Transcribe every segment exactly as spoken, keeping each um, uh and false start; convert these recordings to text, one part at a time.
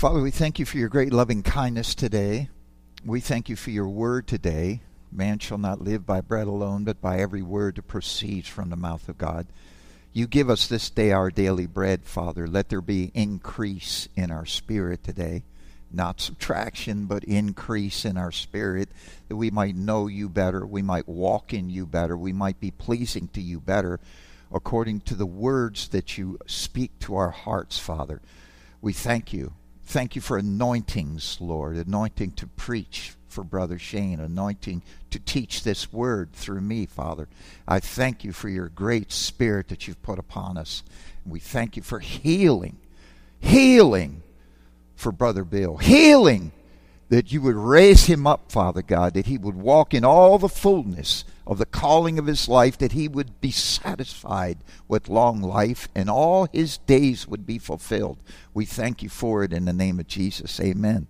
Father, we thank you for your great loving kindness today. We thank you for your word today. Man shall not live by bread alone, but by every word that proceeds from the mouth of God. You give us this day our daily bread, Father. Let there be increase in our spirit today. Not subtraction, but increase in our spirit, that we might know you better, we might walk in you better, we might be pleasing to you better, according to the words that you speak to our hearts, Father. We thank you. Thank you for anointings, Lord, anointing to preach for Brother Shane, anointing to teach this word through me, Father. I thank you for your great spirit that you've put upon us. We thank you for healing, healing for Brother Bill, healing that you would raise him up, Father God, that he would walk in all the fullness of the calling of his life, that he would be satisfied with long life and all his days would be fulfilled. We thank you for it in the name of Jesus. Amen.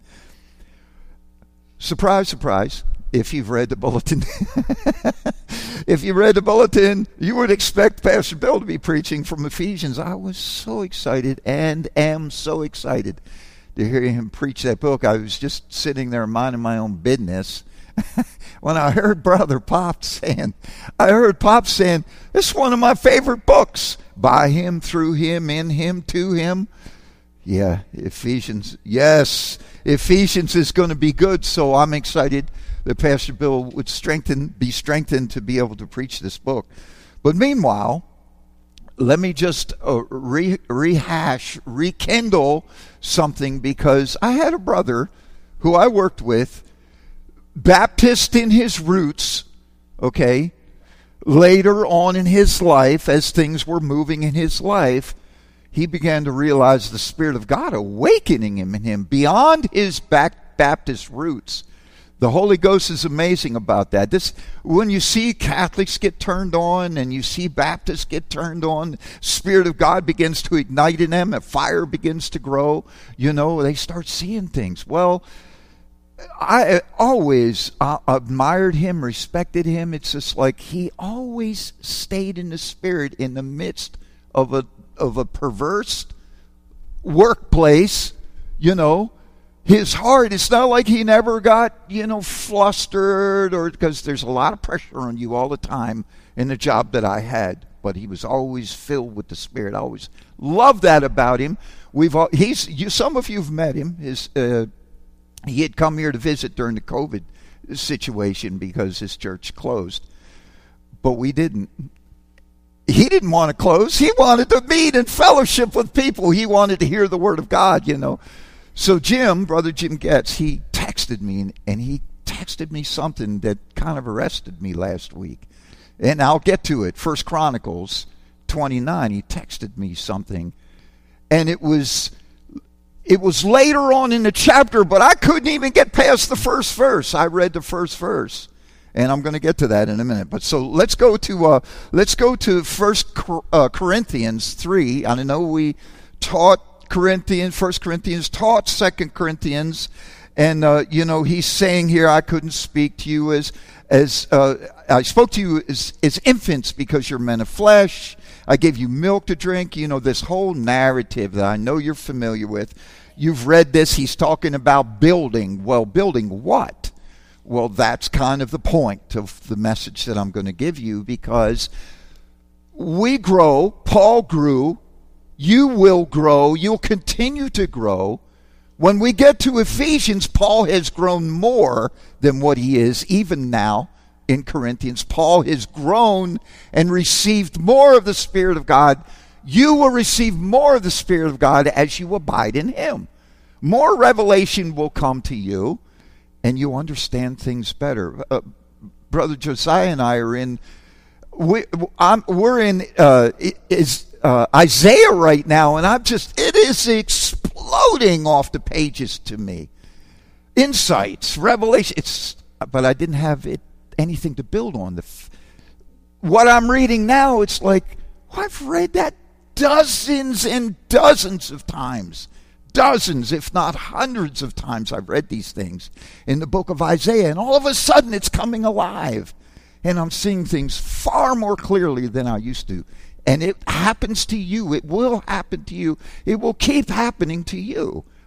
Surprise, surprise, if you've read the bulletin. If you read the bulletin, you would expect Pastor Bill to be preaching from Ephesians. I was so excited and am so excited to hear him preach that book. I was just sitting there minding my own business when I heard Brother Pop saying, I heard Pop saying, this is one of my favorite books. By him, through him, in him, to him. Yeah, Ephesians. Yes, Ephesians is going to be good, so I'm excited that Pastor Bill would strengthen, be strengthened to be able to preach this book. But meanwhile, let me just uh, re- rehash, rekindle something, because I had a brother who I worked with, Baptist in his roots, okay, later on in his life, as things were moving in his life, he began to realize the Spirit of God awakening him in him beyond his back Baptist roots. The Holy Ghost is amazing about that. This, when you see Catholics get turned on and you see Baptists get turned on, Spirit of God begins to ignite in them, a fire begins to grow, you know, they start seeing things. Well, I always uh, admired him, respected him. It's just like he always stayed in the Spirit in the midst of a of a perverse workplace, you know. His heart, it's not like he never got, you know, flustered, or because there's a lot of pressure on you all the time in the job that I had. But he was always filled with the Spirit. I always loved that about him. We've all, he's you, some of you've met him. His uh, he had come here to visit during the COVID situation because his church closed, but we didn't. He didn't want to close. He wanted to meet and fellowship with people. He wanted to hear the Word of God, you know. So Jim, Brother Jim Getz, he texted me, and he texted me something that kind of arrested me last week. And I'll get to it. First Chronicles twenty-nine, he texted me something. And it was it was later on in the chapter, but I couldn't even get past the first verse. I read the first verse. And I'm going to get to that in a minute. But so let's go to uh, let's go to First uh, Corinthians three. I know we taught Corinthians, First Corinthians, taught Second Corinthians, and uh, you know he's saying here, I couldn't speak to you as as uh, I spoke to you as, as infants because you're men of flesh. I gave you milk to drink. You know, this whole narrative that I know you're familiar with. You've read this. He's talking about building. Well, building what? Well, that's kind of the point of the message that I'm going to give you, because we grow, Paul grew, you will grow, you'll continue to grow. When we get to Ephesians, Paul has grown more than what he is even now in Corinthians. Paul has grown and received more of the Spirit of God. You will receive more of the Spirit of God as you abide in him. More revelation will come to you, and you understand things better. Uh, Brother Josiah and I are in, we, I'm, we're in uh, is uh, Isaiah right now, and I'm just, it is exploding off the pages to me. Insights, revelation, it's, but I didn't have it, anything to build on. The What I'm reading now, it's like, well, I've read that dozens and dozens of times. Dozens, if not hundreds of times I've read these things in the book of Isaiah, and all of a sudden it's coming alive. And I'm seeing things far more clearly than I used to. And it happens to you. It will happen to you. It will keep happening to you.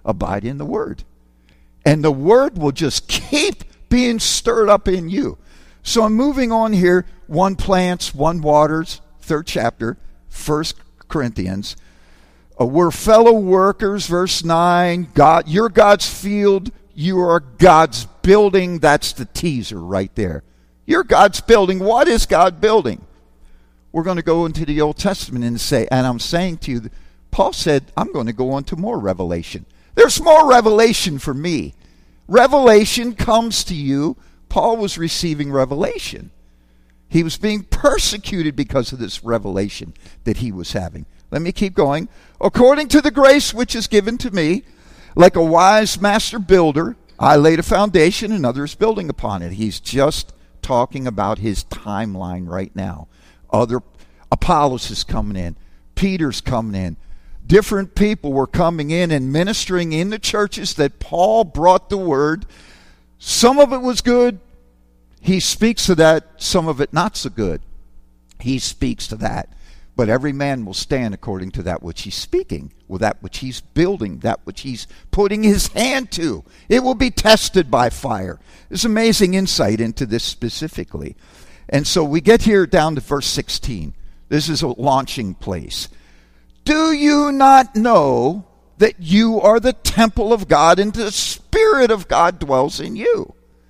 Abide in the Word. And the Word will just keep being stirred up in you. So I'm moving on here. One plants, one waters. Third chapter, First Corinthians. Uh, we're fellow workers, verse nine. God, you're God's field. You are God's building. That's the teaser right there. You're God's building. What is God building? We're going to go into the Old Testament and say, and I'm saying to you, Paul said, I'm going to go on to more revelation. There's more revelation for me. Revelation comes to you. Paul was receiving revelation. He was being persecuted because of this revelation that he was having. Let me keep going. According to the grace which is given to me, like a wise master builder, I laid a foundation and others building upon it. He's just talking about his timeline right now. Other Apollos is coming in. Peter's coming in. Different people were coming in and ministering in the churches that Paul brought the word. Some of it was good. He speaks to that. Some of it not so good. He speaks to that. But every man will stand according to that which he's speaking, with that which he's building, that which he's putting his hand to. It will be tested by fire. There's amazing insight into this specifically. And so we get here down to verse sixteen. This is a launching place. Do you not know that you are the temple of God and the Spirit of God dwells in you?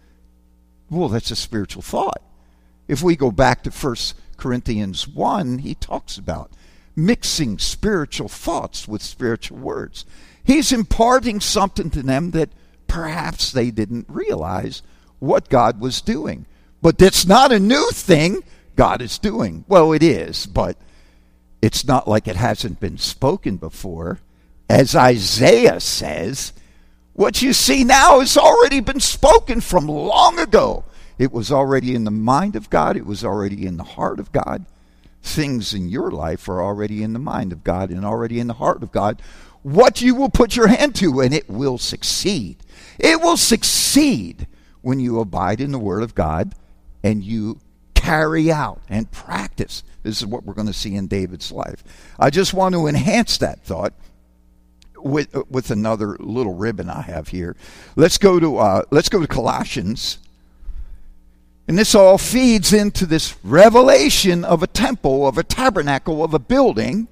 Well, that's a spiritual thought. If we go back to First Corinthians one, he talks about mixing spiritual thoughts with spiritual words. He's imparting something to them that perhaps they didn't realize what God was doing. But that's not a new thing God is doing. Well, it is, but it's not like it hasn't been spoken before. As Isaiah says, what you see now has already been spoken from long ago. It was already in the mind of God. It was already in the heart of God. Things in your life are already in the mind of God and already in the heart of God. What you will put your hand to, and it will succeed. It will succeed when you abide in the Word of God and you carry out and practice. This is what we're going to see in David's life. I just want to enhance that thought with with another little ribbon I have here. Let's go to uh, let's go to Colossians. And this all feeds into this revelation of a temple, of a tabernacle, of a building.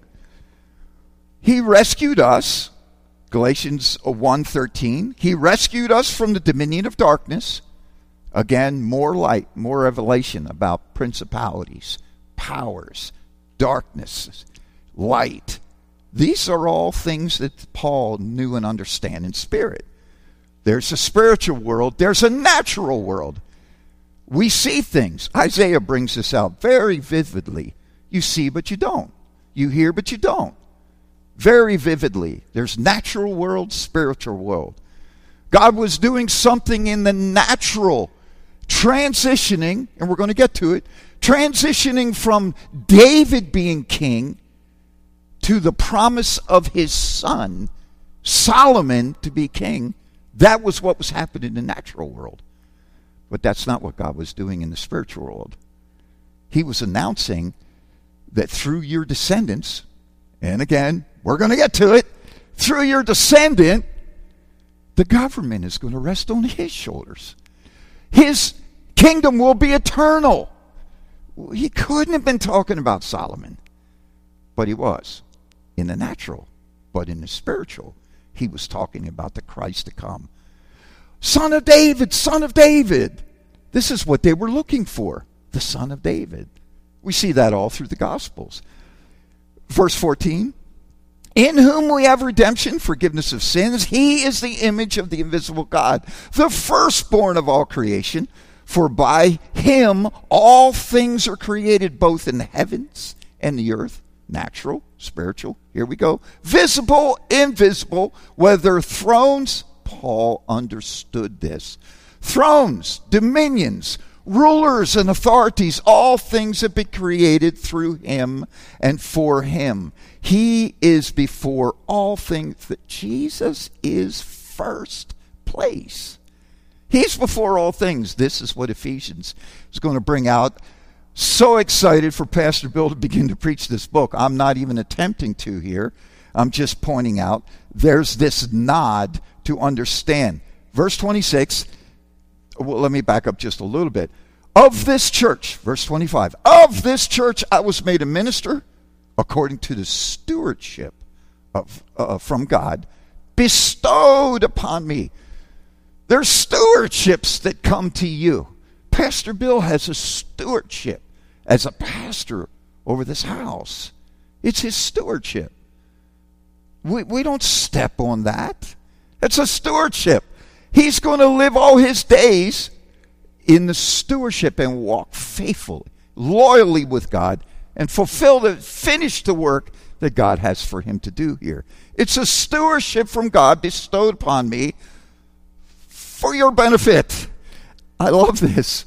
He rescued us, Galatians one thirteen. He rescued us from the dominion of darkness. Again, more light, more revelation about principalities, powers, darkness, light. These are all things that Paul knew and understood in spirit. There's a spiritual world. There's a natural world. We see things. Isaiah brings this out very vividly. You see, but you don't. You hear, but you don't. Very vividly. There's natural world, spiritual world. God was doing something in the natural, transitioning, and we're going to get to it, transitioning from David being king to the promise of his son, Solomon, to be king. That was what was happening in the natural world. But that's not what God was doing in the spiritual world. He was announcing that through your descendants, and again, we're going to get to it, through your descendant, the government is going to rest on his shoulders. His kingdom will be eternal. He couldn't have been talking about Solomon, but he was in the natural. But in the spiritual, he was talking about the Christ to come. Son of David, son of David. This is what they were looking for, the son of David. We see that all through the Gospels. Verse fourteen, in whom we have redemption, forgiveness of sins. He is the image of the invisible God, the firstborn of all creation. For by him all things are created, both in the heavens and the earth, natural, spiritual, here we go, visible, invisible, whether thrones. Paul understood this. Thrones, dominions, rulers, and authorities, all things have been created through him and for him. He is before all things. That Jesus is first place. He's before all things. This is what Ephesians is going to bring out. So excited for Pastor Bill to begin to preach this book. I'm not even attempting to here. I'm just pointing out there's this nod to understand. Verse twenty-six, well, let me back up just a little bit. Of this church, verse twenty-five, of this church I was made a minister according to the stewardship of uh, from God bestowed upon me. There's stewardships that come to you. Pastor Bill has a stewardship as a pastor over this house. It's his stewardship. We, we don't step on that. It's a stewardship. He's going to live all his days in the stewardship and walk faithfully, loyally with God, and fulfill the, finish the work that God has for him to do here. It's a stewardship from God bestowed upon me for your benefit. I love this.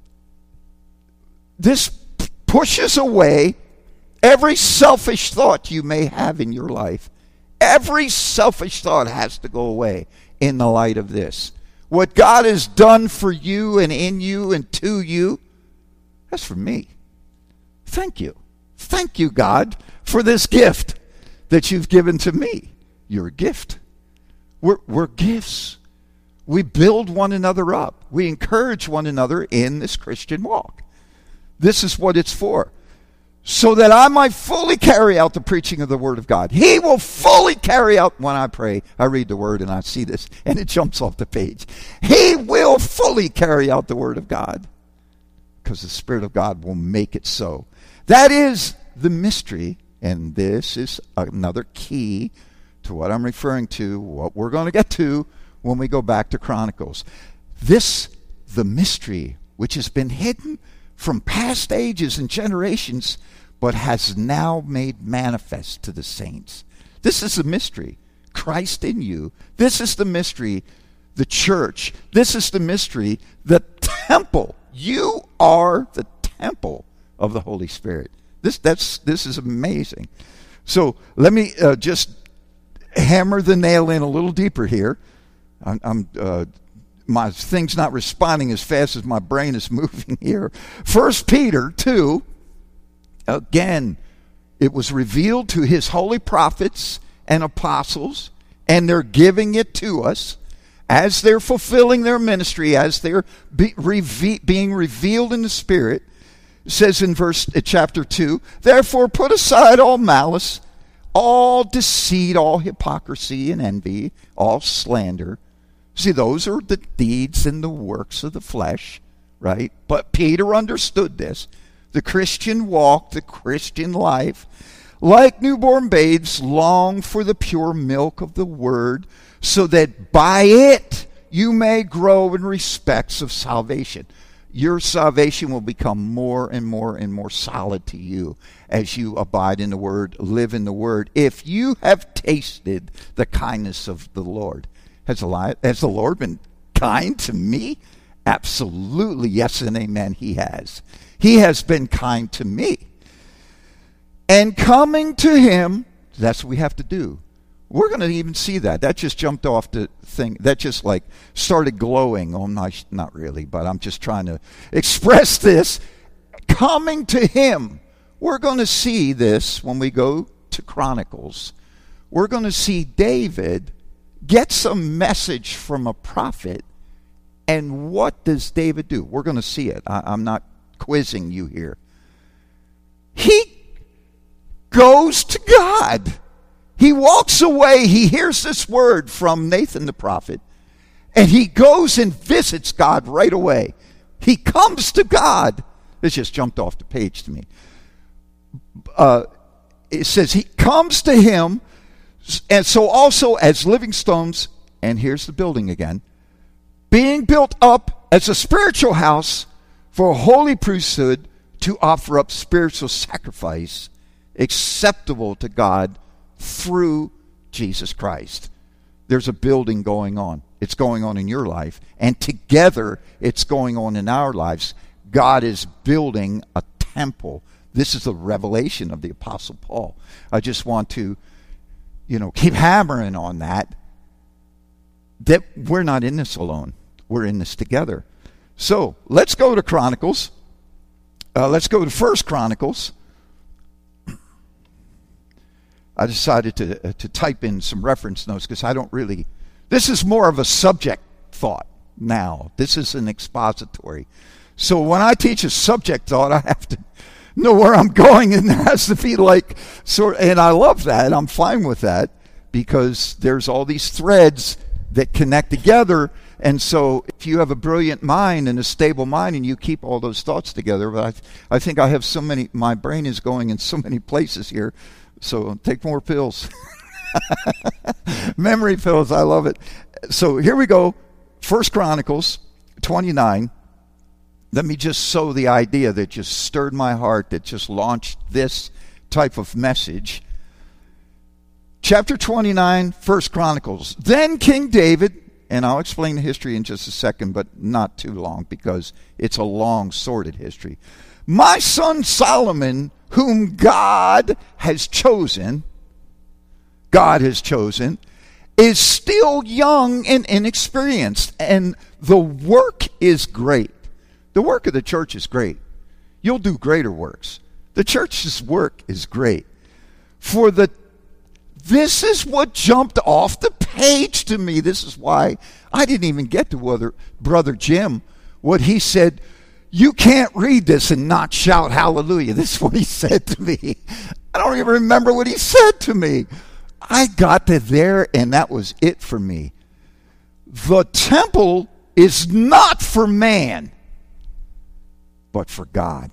This p- pushes away every selfish thought you may have in your life. Every selfish thought has to go away in the light of this. What God has done for you and in you and to you, that's for me. Thank you. Thank you, God, for this gift that you've given to me. You're a gift. We're, we're gifts. We build one another up. We encourage one another in this Christian walk. This is what it's for. So that I might fully carry out the preaching of the Word of God. He will fully carry out, when I pray, I read the Word and I see this, and it jumps off the page. He will fully carry out the Word of God, because the Spirit of God will make it so. That is the mystery, and this is another key to what I'm referring to, what we're going to get to when we go back to Chronicles. This, the mystery, which has been hidden from past ages and generations, but has now made manifest to the saints. This is the mystery. Christ in you. This is the mystery. The church. This is the mystery. The temple. You are the temple of the Holy Spirit. This that's this is amazing. So let me uh, just hammer the nail in a little deeper here. I'm, I'm uh, my thing's not responding as fast as my brain is moving here. First Peter two. Again, it was revealed to his holy prophets and apostles, and they're giving it to us as they're fulfilling their ministry, as they're be, reve- being revealed in the Spirit. It says in verse uh, chapter two, therefore put aside all malice, all deceit, all hypocrisy and envy, all slander. See, those are the deeds and the works of the flesh, right? But Peter understood this. The Christian walk, the Christian life, like newborn babes, long for the pure milk of the Word, so that by it you may grow in respects of salvation. Your salvation will become more and more and more solid to you as you abide in the Word, live in the Word. If you have tasted the kindness of the Lord. Has the, has the Lord been kind to me? Absolutely, yes and amen, he has. He has been kind to me. And coming to him, that's what we have to do. We're going to even see that. That just jumped off the thing. That just like started glowing. Oh, not, not really, but I'm just trying to express this. Coming to him. We're going to see this when we go to Chronicles. We're going to see David get some message from a prophet. And what does David do? We're going to see it. I, I'm not quizzing you here. He goes to God. He walks away. He hears this word from Nathan the prophet. And he goes and visits God right away. He comes to God. This just jumped off the page to me. Uh, it says he comes to him. And so also as living stones, and here's the building again, being built up as a spiritual house for a holy priesthood to offer up spiritual sacrifice acceptable to God through Jesus Christ. There's a building going on. It's going on in your life. And together, it's going on in our lives. God is building a temple. This is the revelation of the Apostle Paul. I just want to, you know, keep hammering on that. That we're not in this alone. We're in this together. So, let's go to Chronicles. Uh, let's go to First Chronicles. I decided to, uh, to type in some reference notes because I don't really, this is more of a subject thought now. This is an expository. So when I teach a subject thought, I have to know where I'm going, and there has to be like, sort and I love that. I'm fine with that because there's all these threads that connect together. And so if you have a brilliant mind and a stable mind and you keep all those thoughts together, but I, th- I think I have so many, my brain is going in so many places here. So take more pills. Memory pills, I love it. So here we go. First Chronicles twenty-nine. Let me just sow the idea that just stirred my heart, that just launched this type of message. Chapter twenty-nine, First Chronicles. Then King David, and I'll explain the history in just a second, but not too long because it's a long, sordid history. My son Solomon, whom God has chosen, God has chosen, is still young and inexperienced, and the work is great. The work of the church is great. You'll do greater works. The church's work is great. For the This is what jumped off the page to me. This is why I didn't even get to whether Brother Jim, what he said, you can't read this and not shout hallelujah. This is what he said to me. I don't even remember what he said to me. I got to there and that was it for me. The temple is not for man, but for God.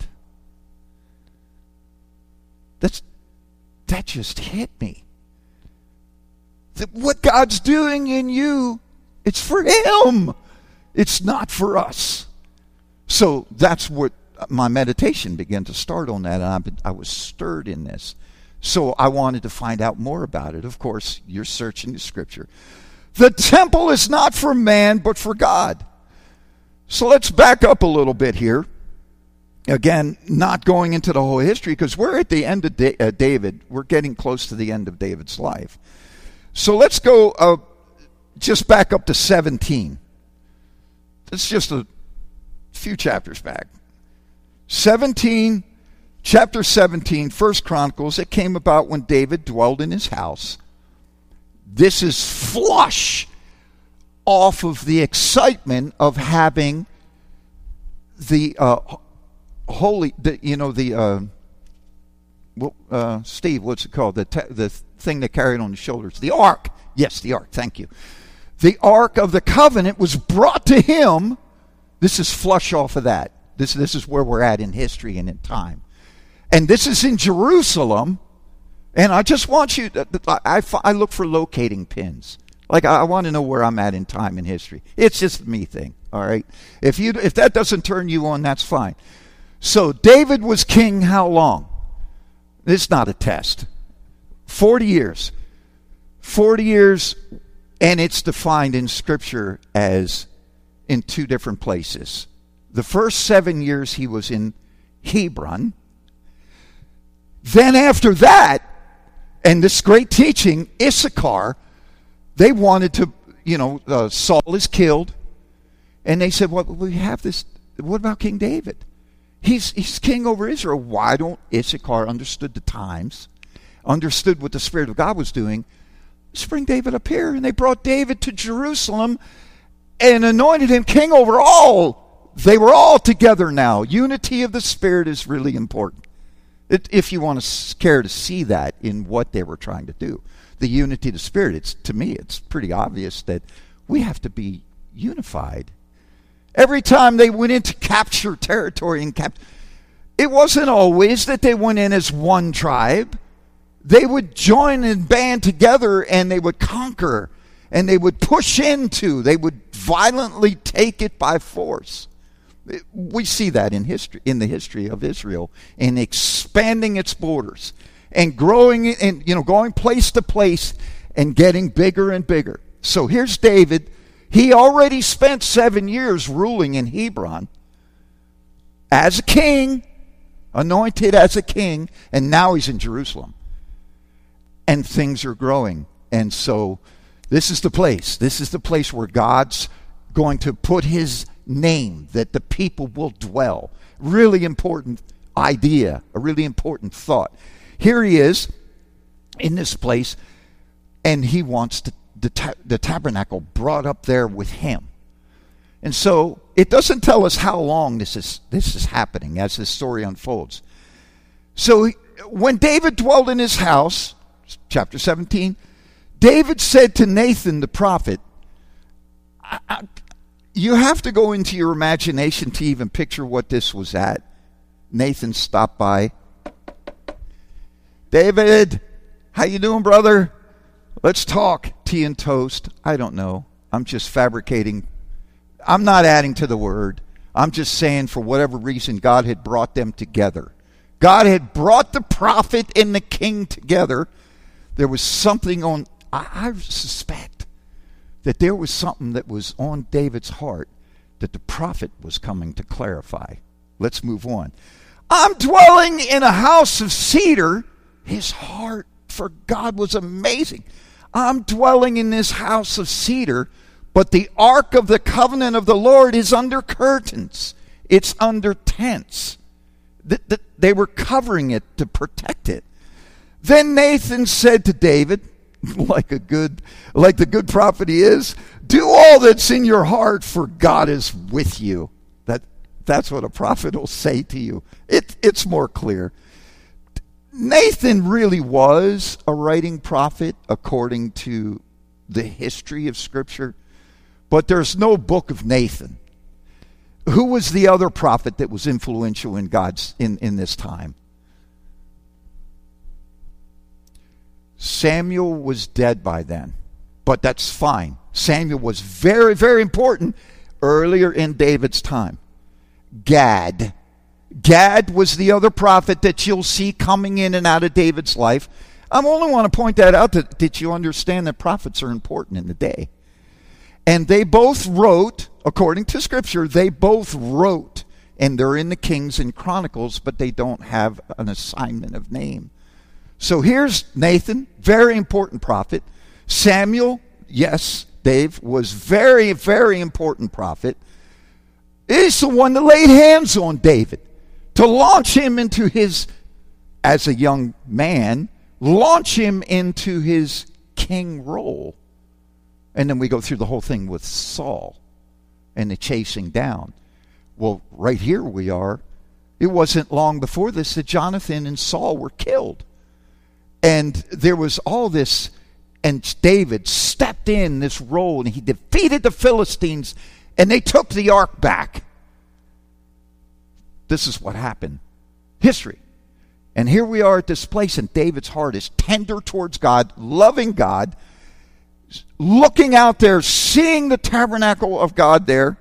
That's, that just hit me. That what God's doing in you, it's for Him. It's not for us. So that's what my meditation began to start on that, and I, I was stirred in this. So I wanted to find out more about it. Of course, you're searching the Scripture. The temple is not for man, but for God. So let's back up a little bit here. Again, not going into the whole history, because we're at the end of da- uh, David. We're getting close to the end of David's life. So let's go uh, just back up to seventeen. It's just a few chapters back. seventeen, chapter seventeen, First Chronicles. It came about when David dwelled in his house. This is flush off of the excitement of having the uh, holy, the, you know, the, uh, well, uh, Steve, what's it called? The, te- the thing they carried on the shoulders. The ark. Yes, the ark. Thank you. The ark of the covenant was brought to him. This is flush off of that. This, this is where we're at in history and in time. And this is in Jerusalem. And I just want you, to, I, I look for locating pins. Like, I, I want to know where I'm at in time and history. It's just a me thing, all right? If you, if that doesn't turn you on, that's fine. So David was king how long? It's not a test. forty years. forty years, and it's defined in Scripture as in two different places. The first seven years he was in Hebron. Then after that, and this great teaching, Issachar, they wanted to, you know, uh, Saul is killed. And they said, well, we have this, what about King David? He's, he's king over Israel. Why don't Issachar understood the times, understood what the Spirit of God was doing? Let's bring David up here. And they brought David to Jerusalem and anointed him king over all. They were all together now. Unity of the Spirit is really important. It, if you want to care to see that in what they were trying to do. The unity of the Spirit, it's, to me, it's pretty obvious that we have to be unified. Every time they went in to capture territory, and cap- it wasn't always that they went in as one tribe. They would join and band together and they would conquer and they would push into, they would violently take it by force. We see that in history, in the history of Israel, in expanding its borders and growing and, you know, going place to place and getting bigger and bigger. So here's David. He already spent seven years ruling in Hebron as a king, anointed as a king, and now he's in Jerusalem. And things are growing. And so this is the place. This is the place where God's going to put his name, that the people will dwell. Really important idea, a really important thought. Here he is. in this place, and he wants to, the, ta- the tabernacle brought up there with him. And so it doesn't tell us how long this is this is happening as this story unfolds. So he, when David dwelled in his house, chapter seventeen, David said to Nathan the prophet, I, I, you have to go into your imagination to even picture what this was at. Nathan stopped by. David, how you doing, brother? Let's talk. Tea and toast. I don't know. I'm just fabricating. I'm not adding to the word. I'm just saying for whatever reason God had brought them together. God had brought the prophet and the king together. There was something on, I, I suspect that there was something that was on David's heart that the prophet was coming to clarify. Let's move on. I'm dwelling in a house of cedar. His heart for God was amazing. I'm dwelling in this house of cedar, but the ark of the covenant of the Lord is under curtains. It's under tents. They were covering it to protect it. Then Nathan said to David, like a good, like the good prophet he is, do all that's in your heart, for God is with you. That that's what a prophet will say to you. It it's more clear. Nathan really was a writing prophet according to the history of Scripture, but there's no book of Nathan. Who was the other prophet that was influential in God's in, in this time? Samuel was dead by then, but that's fine. Samuel was very, very important earlier in David's time. Gad. Gad was the other prophet that you'll see coming in and out of David's life. I only want to point that out that, that you understand that prophets are important in the day. And they both wrote, according to Scripture, they both wrote, and they're in the Kings and Chronicles, but they don't have an assignment of name. So here's Nathan, very important prophet. Samuel, yes, Dave, was very, very important prophet. He's the one that laid hands on David to launch him into his, as a young man, launch him into his king role. And then we go through the whole thing with Saul and the chasing down. Well, right here we are. It wasn't long before this that Jonathan and Saul were killed. And there was all this, and David stepped in this role, and he defeated the Philistines, and they took the ark back. This is what happened. History. And here we are at this place, and David's heart is tender towards God, loving God, looking out there, seeing the tabernacle of God there,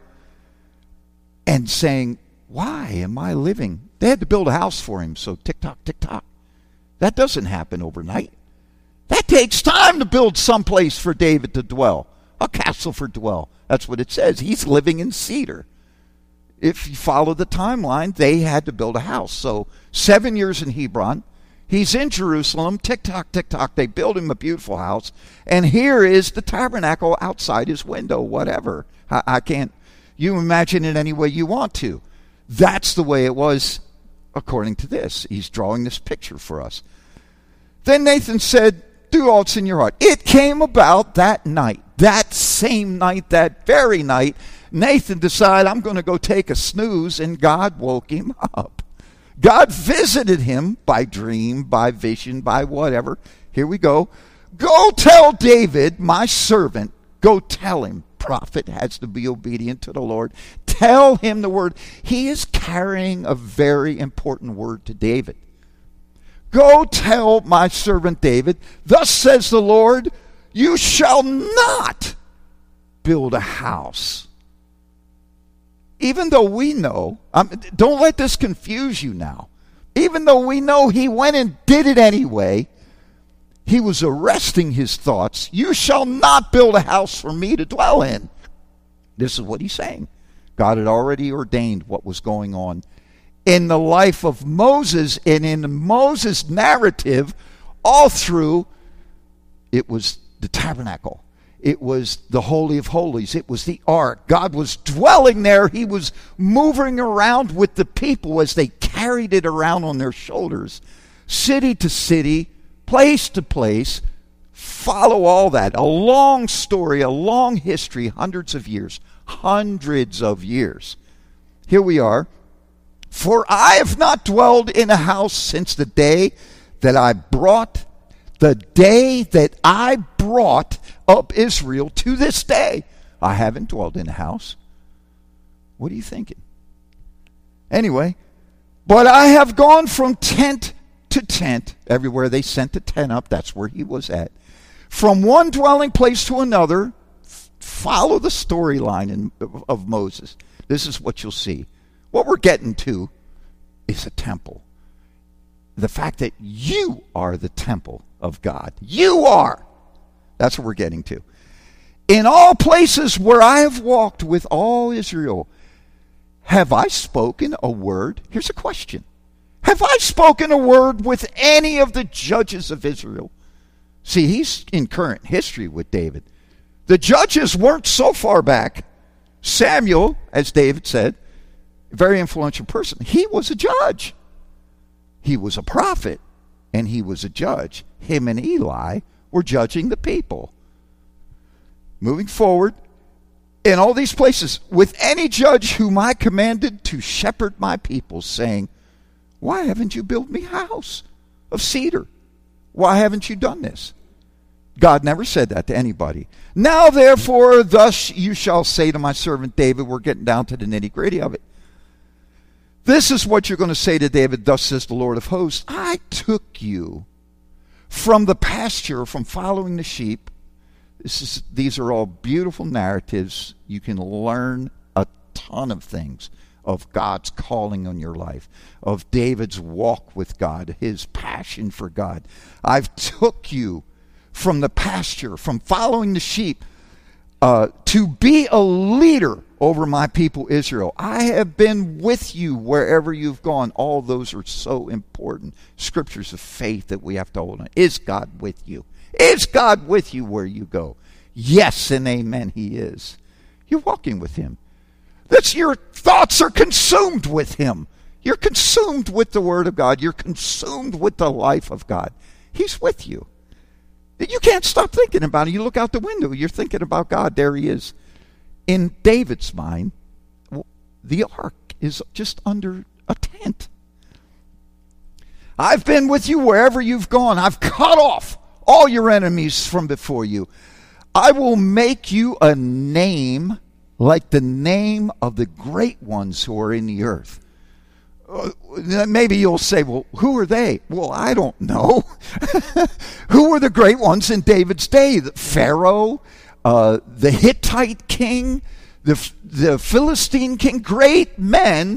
and saying, why am I living? They had to build a house for him, so tick-tock, tick-tock. That doesn't happen overnight. That takes time to build someplace for David to dwell. A castle for dwell. That's what it says. He's living in cedar. If you follow the timeline, they had to build a house. So seven years in Hebron. He's in Jerusalem. Tick-tock, tick-tock. They build him a beautiful house. And here is the tabernacle outside his window, whatever. I, I can't, you imagine it any way you want to. That's the way it was according to this. He's drawing this picture for us. Then Nathan said, do all that's in your heart. It came about that night, that same night, that very night, Nathan decided, I'm going to go take a snooze, and God woke him up. God visited him by dream, by vision, by whatever. Here we go. Go tell David, my servant, go tell him. Prophet has to be obedient to the Lord. Tell him the word. He is carrying a very important word to David. Go tell my servant David, thus says the Lord, you shall not build a house. Even though we know, um, don't let this confuse you now. Even though we know he went and did it anyway, he was arresting his thoughts. You shall not build a house for me to dwell in. This is what he's saying. God had already ordained what was going on in the life of Moses, and in Moses' narrative, all through, it was the tabernacle. It was the Holy of Holies. It was the ark. God was dwelling there. He was moving around with the people as they carried it around on their shoulders, city to city, place to place. Follow all that. A long story, a long history, hundreds of years. Hundreds of years. Here we are. For I have not dwelled in a house since the day that I brought, the day that I brought up Israel to this day. I haven't dwelled in a house. What are you thinking? Anyway, but I have gone from tent to tent. Everywhere they sent a tent up, that's where he was at. From one dwelling place to another. Follow the storyline of Moses. This is what you'll see. What we're getting to is a temple. The fact that you are the temple of God. You are. That's what we're getting to. In all places where I have walked with all Israel, have I spoken a word? Here's a question. Have I spoken a word with any of the judges of Israel? See, he's in current history with David. The judges weren't so far back. Samuel, as David said, a very influential person, he was a judge. He was a prophet, and he was a judge. Him and Eli were judging the people. Moving forward, in all these places, with any judge whom I commanded to shepherd my people, saying, why haven't you built me a house of cedar? Why haven't you done this? God never said that to anybody. Now, therefore, thus you shall say to my servant David, we're getting down to the nitty-gritty of it. This is what you're going to say to David, thus says the Lord of hosts, I took you from the pasture, from following the sheep. This is, these are all beautiful narratives. You can learn a ton of things of God's calling on your life, of David's walk with God, his passion for God. I've took you from the pasture, from following the sheep, uh, to be a leader over my people Israel. I have been with you wherever you've gone. All those are so important. Scriptures of faith that we have to hold on. Is God with you? Is God with you where you go? Yes and amen, he is. You're walking with him. That's your thoughts are consumed with him. You're consumed with the word of God. You're consumed with the life of God. He's with you. You can't stop thinking about it. You look out the window, you're thinking about God. There he is. In David's mind, the ark is just under a tent. I've been with you wherever you've gone. I've cut off all your enemies from before you. I will make you a name like the name of the great ones who are in the earth. Uh, maybe you'll say, well, who are they? Well, I don't know. Who were the great ones in David's day? The Pharaoh, uh, the Hittite king, the, the Philistine king, great men.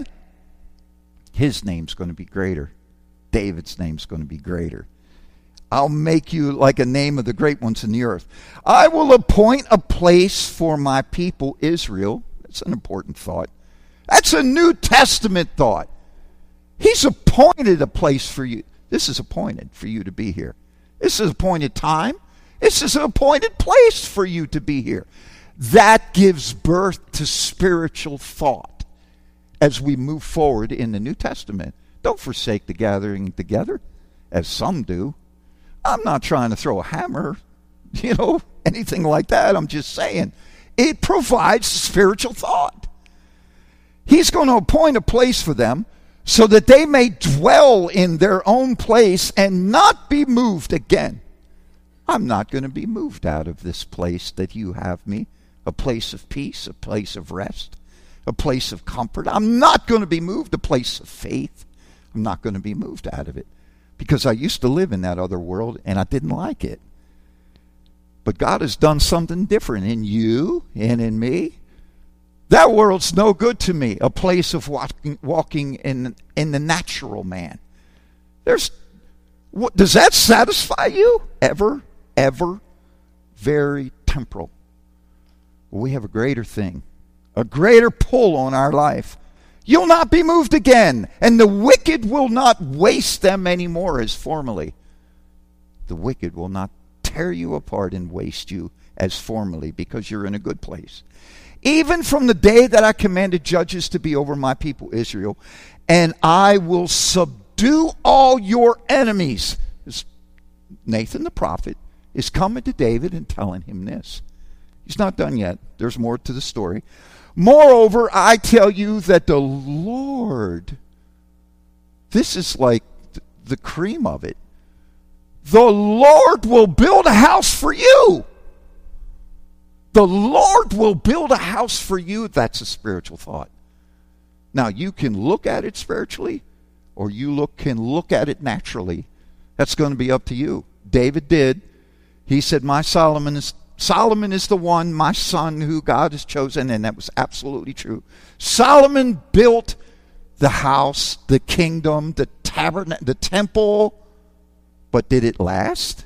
His name's going to be greater. David's name's going to be greater. I'll make you like a name of the great ones in the earth. I will appoint a place for my people Israel. That's an important thought. That's a New Testament thought. He's appointed a place for you. This is appointed for you to be here. This is appointed time. This is an appointed place for you to be here. That gives birth to spiritual thought as we move forward in the New Testament. Don't forsake the gathering together, as some do. I'm not trying to throw a hammer, you know, anything like that. I'm just saying it provides spiritual thought. He's going to appoint a place for them so that they may dwell in their own place and not be moved again. I'm not going to be moved out of this place that you have me, a place of peace, a place of rest, a place of comfort. I'm not going to be moved, a place of faith. I'm not going to be moved out of it because I used to live in that other world and I didn't like it. But God has done something different in you and in me. That world's no good to me, a place of walking, walking in, in the natural man. There's, what, does that satisfy you? Ever, ever, very temporal. We have a greater thing, a greater pull on our life. You'll not be moved again, and the wicked will not waste them anymore as formerly. The wicked will not tear you apart and waste you as formerly because you're in a good place. Even from the day that I commanded judges to be over my people Israel, and I will subdue all your enemies. It's Nathan the prophet is coming to David and telling him this. He's not done yet. There's more to the story. Moreover, I tell you that the Lord, this is like the cream of it, the Lord will build a house for you. The Lord will build a house for you. That's a spiritual thought. Now, you can look at it spiritually, or you look can look at it naturally. That's going to be up to you. David did. He said, my Solomon is Solomon is the one, my son, who God has chosen, and that was absolutely true. Solomon built the house, the kingdom, the tabernacle, the temple, but did it last?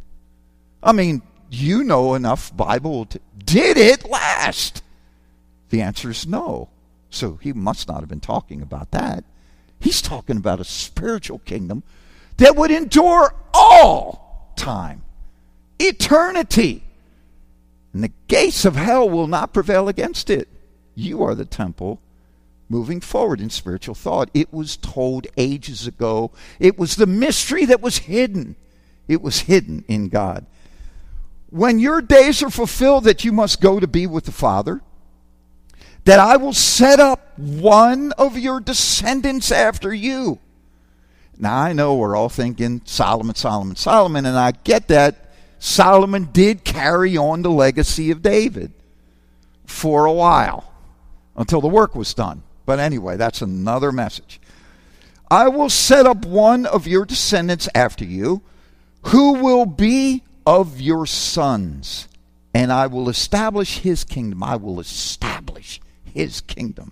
I mean, you know enough Bible. To, did it last? The answer is no. So he must not have been talking about that. He's talking about a spiritual kingdom that would endure all time, eternity. And the gates of hell will not prevail against it. You are the temple moving forward in spiritual thought. It was told ages ago. It was the mystery that was hidden. It was hidden in God. When your days are fulfilled that you must go to be with the Father, that I will set up one of your descendants after you. Now, I know we're all thinking Solomon, Solomon, Solomon, and I get that. Solomon did carry on the legacy of David for a while until the work was done. But anyway, that's another message. I will set up one of your descendants after you who will be of your sons, and I will establish his kingdom. I will establish his kingdom.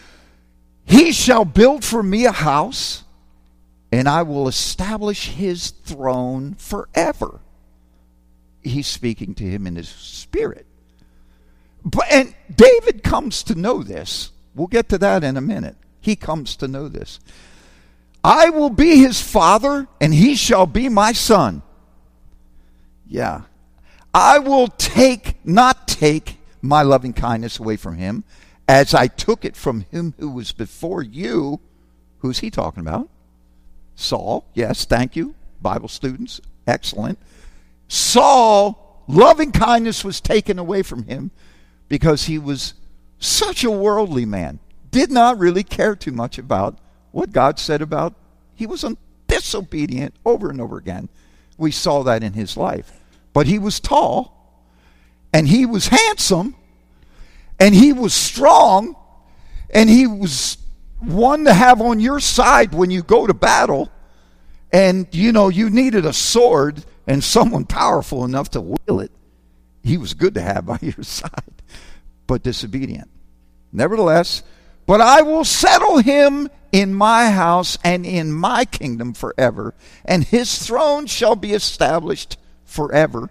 He shall build for me a house, and I will establish his throne forever. He's speaking to him in his spirit. But, and David comes to know this. We'll get to that in a minute. He comes to know this. I will be his father, and he shall be my son. Yeah. I will take, not take my loving kindness away from him, as I took it from him who was before you. Who's he talking about? Saul. Yes, thank you. Bible students. Excellent. Saul, loving kindness was taken away from him because he was such a worldly man. Did not really care too much about what God said about. He was disobedient over and over again. We saw that in his life. But he was tall, and he was handsome, and he was strong, and he was one to have on your side when you go to battle. And, you know, you needed a sword and someone powerful enough to wield it. He was good to have by your side, but disobedient. Nevertheless, but I will settle him in my house and in my kingdom forever, and his throne shall be established forever.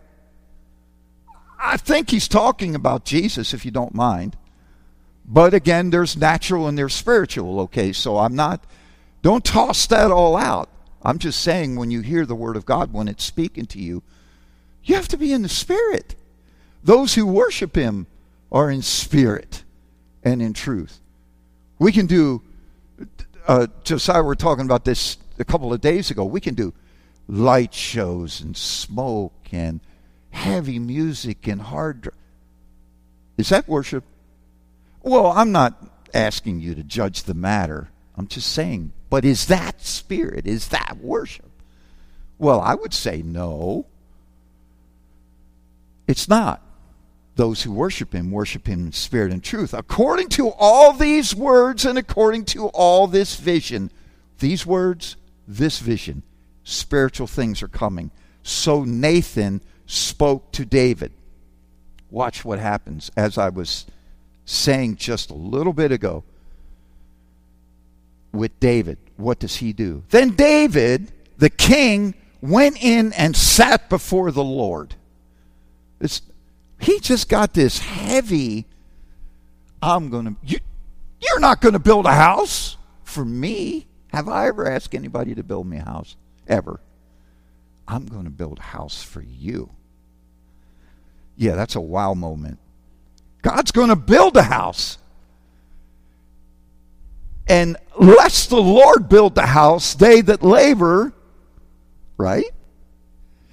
I think he's talking about Jesus, if you don't mind. But again, there's natural and there's spiritual, okay? So I'm not, don't toss that all out. I'm just saying, when you hear the word of God, when it's speaking to you, you have to be in the spirit. Those who worship him are in spirit and in truth. We can do, uh, Josiah, we were talking about this a couple of days ago. We can do light shows and smoke and heavy music and hard dr- Is that worship? Well, I'm not asking you to judge the matter. I'm just saying, but is that spirit? Is that worship? Well, I would say no. It's not. Those who worship him, worship him in spirit and truth. According to all these words and according to all this vision, these words, this vision, spiritual things are coming. So Nathan spoke to David. Watch what happens. As I was saying just a little bit ago, with David, what does he do? Then David, the king, went in and sat before the Lord. It's, he just got this heavy, I'm going to, you, you're not going to build a house for me. Have I ever asked anybody to build me a house? Ever. I'm going to build a house for you. Yeah, that's a wow moment. God's going to build a house. And lest the Lord build the house, they that labor, right?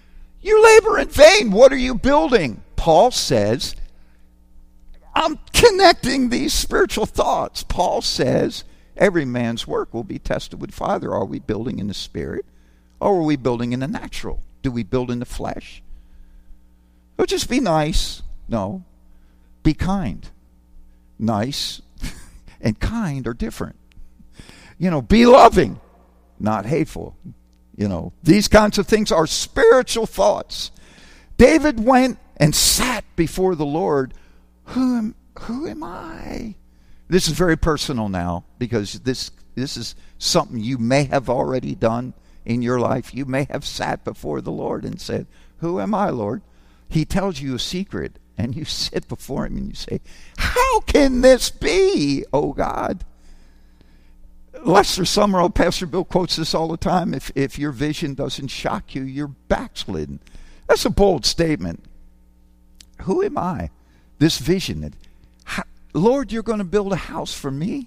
You labor in vain. What are you building? Paul says, I'm connecting these spiritual thoughts. Paul says, every man's work will be tested with fire. Are we building in the spirit, or are we building in the natural? Do we build in the flesh? Oh, just be nice. No. Be kind. Nice and kind are different. You know, be loving, not hateful. You know, these kinds of things are spiritual thoughts. David went and sat before the Lord. Who am, who am I? This is very personal now, because this this is something you may have already done in your life. You may have sat before the Lord and said, who am I, Lord? He tells you a secret, and you sit before him and you say, how can this be, oh God? Lester Summerall, Pastor Bill quotes this all the time. If, if your vision doesn't shock you, you're backslidden. That's a bold statement. Who am I? This vision that, how, Lord, you're going to build a house for me?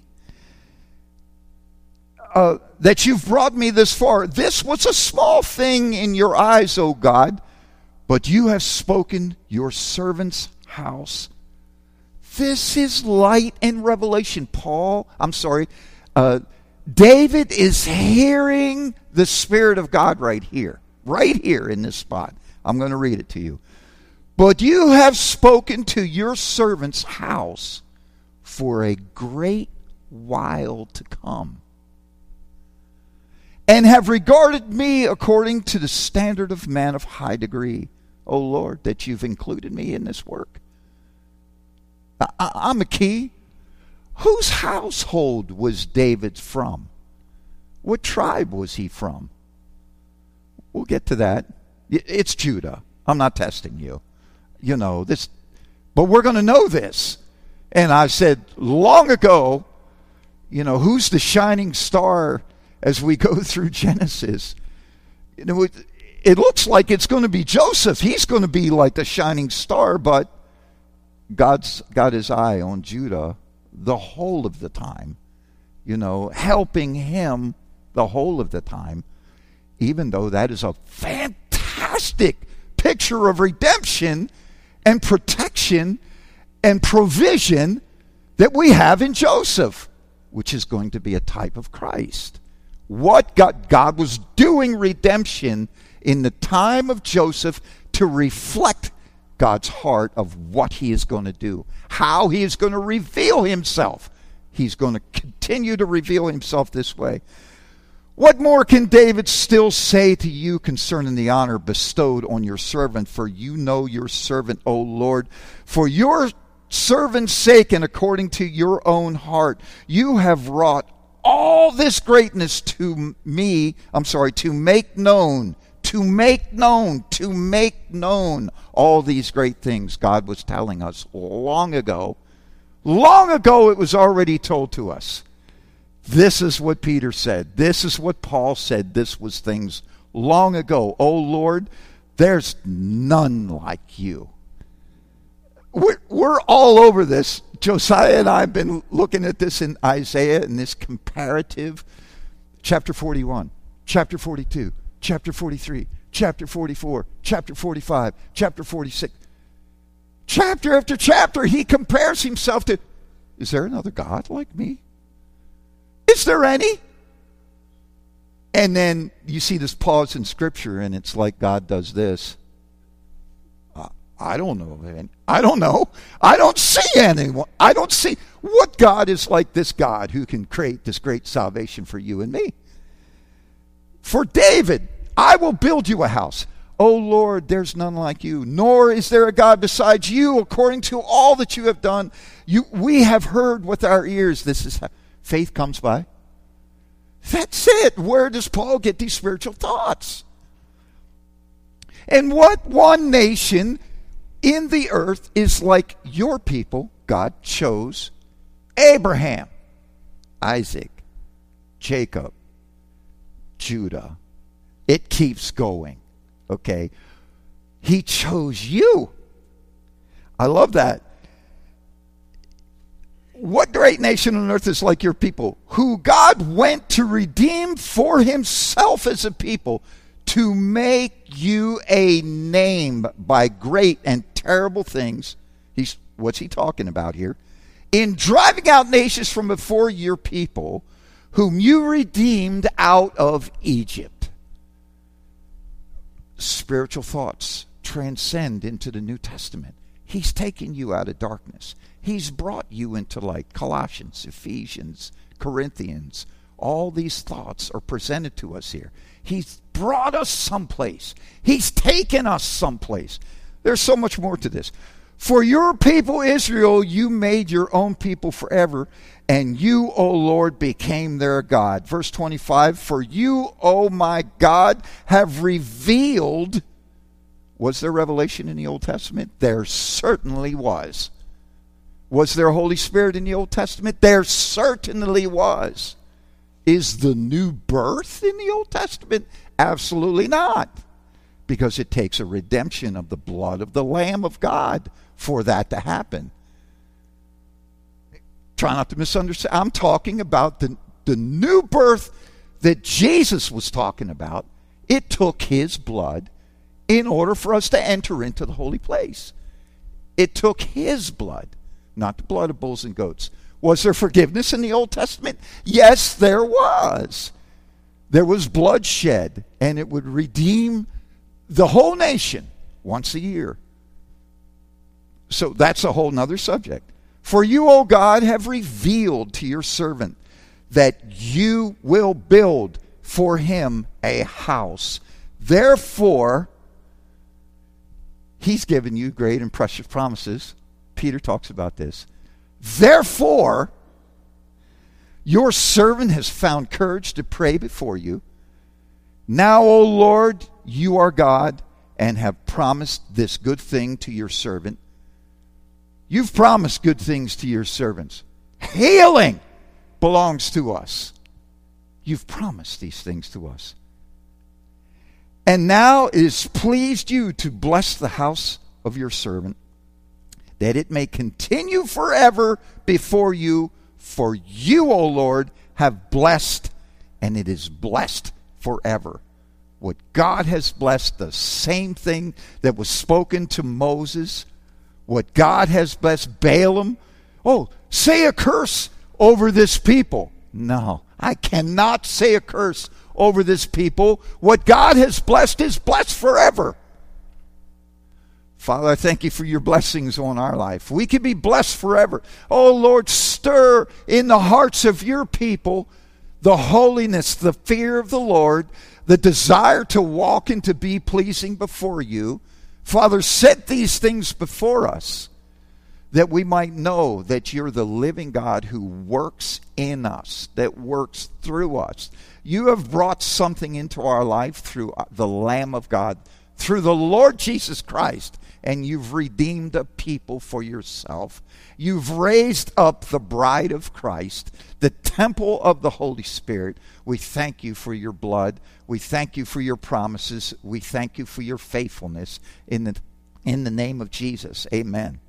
Uh, that you've brought me this far. This was a small thing in your eyes, O God, but you have spoken your servant's house. This is light and revelation. Paul, I'm sorry, uh, David is hearing the Spirit of God right here, right here in this spot. I'm going to read it to you. But you have spoken to your servant's house for a great while to come, and have regarded me according to the standard of man of high degree. O Lord, that you've included me in this work. I, I, I'm a key. Whose household was David from? What tribe was he from? We'll get to that. It's Judah. I'm not testing you. You know, this, but we're going to know this. And I said long ago, you know, who's the shining star as we go through Genesis? You know, it, it looks like it's going to be Joseph. He's going to be like the shining star, but God's got his eye on Judah the whole of the time, you know, helping him the whole of the time, even though that is a fantastic picture of redemption and protection and provision that we have in Joseph, which is going to be a type of Christ. What God, God was doing redemption in the time of Joseph to reflect God's heart of what he is going to do, how he is going to reveal himself. He's going to continue to reveal himself this way. What more can David still say to you concerning the honor bestowed on your servant? For you know your servant, O Lord. For your servant's sake and according to your own heart, you have wrought all this greatness to me, I'm sorry, to make known, to make known, to make known all these great things God was telling us long ago. Long ago it was already told to us. This is what Peter said. This is what Paul said. This was things long ago. Oh Lord, there's none like you. We're, we're all over this. Josiah and I have been looking at this in Isaiah, in this comparative. Chapter forty-one, chapter forty-two, chapter forty-three, chapter forty-four, chapter forty-five, chapter forty-six. Chapter after chapter, he compares himself to, is there another God like me? Is there any? And then you see this pause in Scripture, and it's like God does this. Uh, I don't know. Man. I don't know. I don't see anyone. I don't see. What God is like this God who can create this great salvation for you and me? For David, I will build you a house. O Lord, there's none like you, nor is there a God besides you, according to all that you have done. You, we have heard with our ears. This is how faith comes by. That's it. Where does Paul get these spiritual thoughts? And what one nation in the earth is like your people? God chose Abraham, Isaac, Jacob, Judah. It keeps going. Okay. He chose you. I love that. What great nation on earth is like your people, who God went to redeem for himself as a people, to make you a name by great and terrible things. He's what's he talking about here? In driving out nations from before your people, whom you redeemed out of Egypt. Spiritual thoughts transcend into the New Testament. He's taken you out of darkness. He's brought you into light. Colossians, Ephesians, Corinthians, all these thoughts are presented to us here. He's brought us someplace. He's taken us someplace. There's so much more to this. For your people Israel, you made your own people forever, and you, O Lord, became their God. Verse twenty-five, for you, O my God, have revealed. Was there revelation in the Old Testament? There certainly was. Was there Holy Spirit in the Old Testament? There certainly was. Is the new birth in the Old Testament? Absolutely not. Because it takes a redemption of the blood of the Lamb of God for that to happen. Try not to misunderstand. I'm talking about the, the new birth that Jesus was talking about. It took his blood in order for us to enter into the holy place. It took his blood, not the blood of bulls and goats. Was there forgiveness in the Old Testament? Yes, there was. There was bloodshed, and it would redeem the whole nation once a year. So that's a whole nother subject. For you, O God, have revealed to your servant that you will build for him a house. Therefore, he's given you great and precious promises. Peter talks about this. Therefore, your servant has found courage to pray before you. Now, O Lord, you are God and have promised this good thing to your servant. You've promised good things to your servants. Healing belongs to us. You've promised these things to us. And now it has pleased you to bless the house of your servant, that it may continue forever before you. For you, O Lord, have blessed, and it is blessed forever. What God has blessed, the same thing that was spoken to Moses, what God has blessed Balaam. Oh, say a curse over this people. No, I cannot say a curse over this people. What God has blessed is blessed forever. Father, I thank you for your blessings on our life. We can be blessed forever. Oh, Lord, stir in the hearts of your people the holiness, the fear of the Lord, the desire to walk and to be pleasing before you. Father, set these things before us that we might know that you're the living God who works in us, that works through us. You have brought something into our life through the Lamb of God, through the Lord Jesus Christ, and you've redeemed a people for yourself. You've raised up the bride of Christ, the temple of the Holy Spirit. We thank you for your blood. We thank you for your promises. We thank you for your faithfulness. In the, in the name of Jesus, amen.